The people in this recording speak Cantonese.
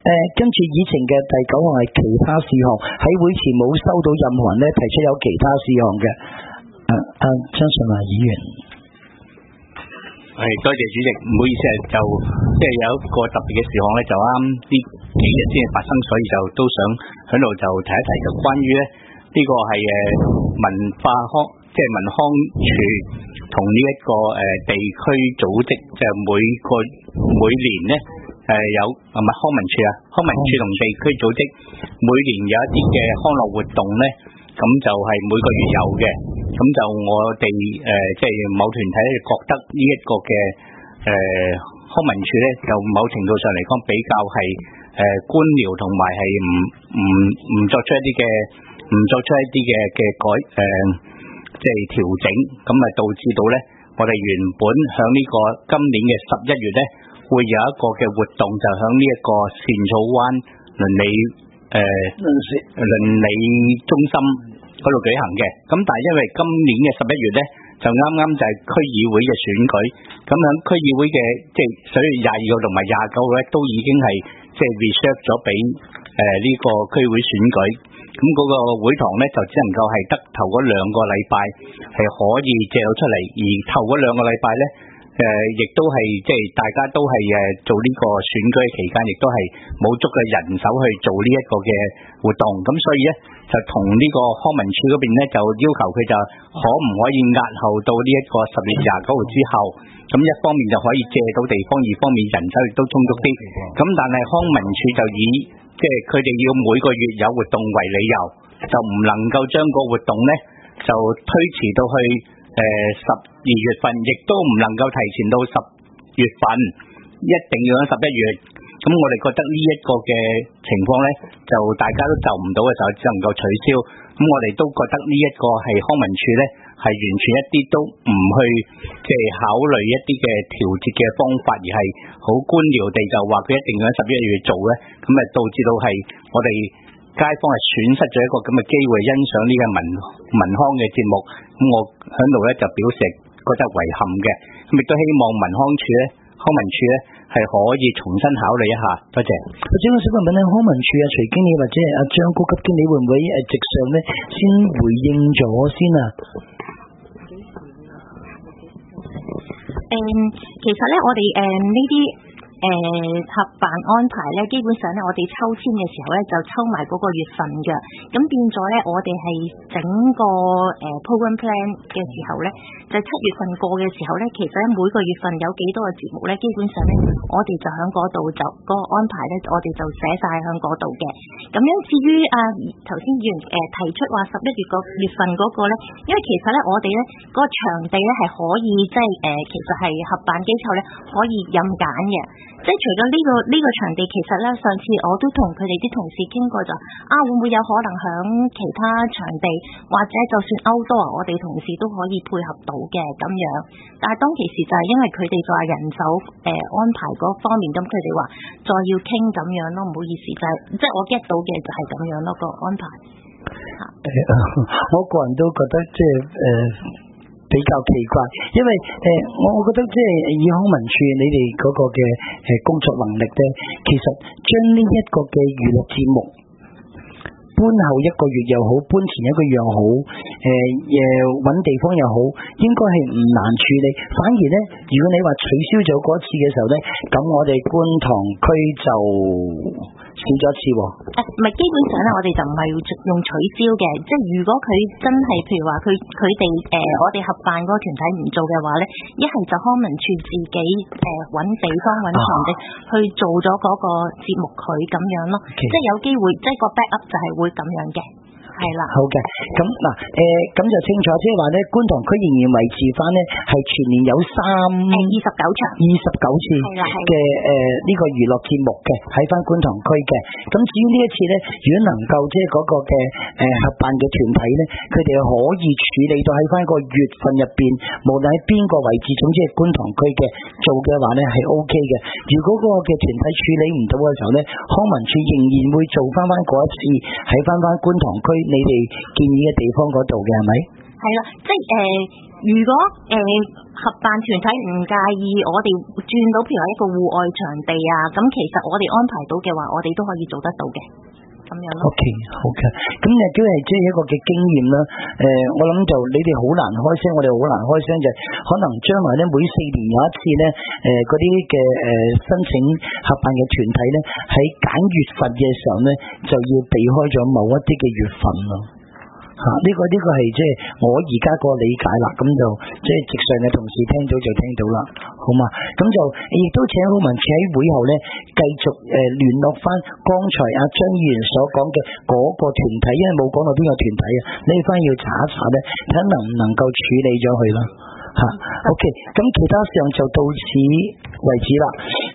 跟住議程嘅第9項係其他事項，喺會前冇收到任何人咧提出有其他事項嘅。張順華議員， 多謝主席，唔好意思就即係有一個特別嘅事項咧，就啱呢幾日先發生，所以就都想喺度就提一提，就關於咧呢個係文康處同呢一個地區組織，就每年咧有康文署康文署同地區組織每年有一啲嘅康樂活動咧，咁就係每個月有嘅。咁就我哋即係某團體咧覺得呢一個嘅康文署咧，就某程度上嚟講比較係官僚，同埋係唔作出一啲嘅即係調整，咁啊導致到咧我哋原本響呢個今年嘅11月咧會有一個嘅活動，就響呢一個茜草灣鄰里中心嗰度舉行嘅。咁但係因為今年嘅11月咧就啱啱就係區議會嘅選舉，咁響區議會嘅即係11月22號同埋29號咧都已經係即係 reserve 咗俾呢個區會選舉，咁嗰個會堂咧就只能夠係得頭嗰2個禮拜係可以借到出嚟，而頭嗰2個禮拜咧亦都係即係大家都係做呢個選舉嘅期間，亦都係冇足嘅人手去做呢一個嘅活動，咁所以咧就同呢個康文署嗰邊咧就要求佢就可唔可以押後到呢一個10月29號之後，咁一方面就可以借到地方，二方面人手亦都充足啲，咁但係康文署就以即係佢哋要每個月有活動為理由，就唔能夠將個活動咧就推遲到去12月份，亦都唔能夠提前到10月份，一定要喺11月。咁我哋覺得呢一個嘅情況咧，就大家都就唔到嘅時候，只能夠取消。咁我哋都覺得呢一個係康文署咧，係完全一啲都唔去即係考慮一啲嘅調節嘅方法，而係好官僚地就話佢一定要喺11月做咧，咁啊導致到係我哋街坊係損失咗一個咁嘅機會，欣賞呢個文康嘅節目。咁我喺度咧就表示覺得遺憾嘅，咁亦都希望康文署咧係可以重新考慮一下。多謝。 或者我想問咧，康文署徐經理或者張高級經理會唔會直上咧先回應咗先啊？ 其實咧我哋呢啲合辦安排咧，基本上咧我哋抽籤嘅時候咧就抽埋嗰個月份嘅，咁變咗咧我哋係整個program plan 嘅時候咧，就7月份過嘅時候咧，其實咧每個月份有幾多個節目咧，基本上咧我哋就喺嗰度就嗰個安排咧，我哋就寫晒喺嗰度嘅。咁樣至於頭先議員提出話11月個月份嗰個咧，因為其實咧我哋咧嗰個場地咧係可以即係其實係合辦機構咧可以任揀嘅。即係除咗呢個場地，其實咧上次我都同佢哋啲同事傾過就會唔會有可能響其他場地或者就算outdoor我哋同事都可以配合到嘅咁樣。但係當其時就係因為佢哋就係人手安排嗰方面，咁佢哋話再要傾咁樣咯，唔好意思，即係我 get 到嘅就係咁樣咯個安排。 我個人都覺得即係比較奇怪，因為我覺得即係以康文署你哋嗰個嘅工作能力咧，其實將呢一個嘅娛樂節目搬後1個月又好，搬前1個月又好，揾地方又好，應該係唔難處理。反而咧，如果你話取消咗嗰次嘅時候咧，咁我哋觀塘區就少咗一次喎。 唔係，基本上咧，我哋就唔係用取消嘅，即係如果佢真係譬如話佢哋我哋合辦嗰個團體唔做嘅話咧，一係就康文署自己揾地方揾場地去做咗嗰個節目佢咁樣咯，即係有機會，即係個 backup 就係會咁樣嘅。係啦， 好嘅，咁嗱，咁就清楚，即係話咧，觀塘區仍然維持翻咧，係全年有29場，29次嘅呢個娛樂節目嘅喺翻觀塘區嘅。咁至於呢一次咧，如果能夠即係嗰個嘅合辦嘅團體咧，佢哋可以處理到喺翻個月份入邊，無論喺邊個位置，總之係觀塘區嘅做嘅話咧係 OK 嘅。如果嗰個嘅團體處理唔到嘅時候咧，康文署仍然會做翻嗰一次喺翻觀塘區你哋建議嘅地方嗰度嘅，係咪？ 係啦，即係如果合辦團體唔介意我哋轉到譬如話一個戶外場地啊，咁其實我哋安排到嘅話，我哋都可以做得到嘅。咁樣咯。 OK， 好嘅，咁亦都係即係一個嘅經驗啦。我諗就你哋好難開聲，我哋好難開聲，就可能將來咧每4年有一次咧，嗰啲嘅申請合辦嘅團體咧，喺揀月份嘅時候咧，就要避開咗某一啲嘅月份咯。呢個係即係我而家個理解啦，咁就即係直上嘅同事聽到就聽到啦，好嘛？咁就亦都請好文企喺會後咧，繼續聯絡翻剛才阿張議員所講嘅嗰個團體，因為冇講到邊個團體啊，你翻要查一查咧，睇下能唔能夠處理咗佢啦。OK， 咁其他上就到此為止啦。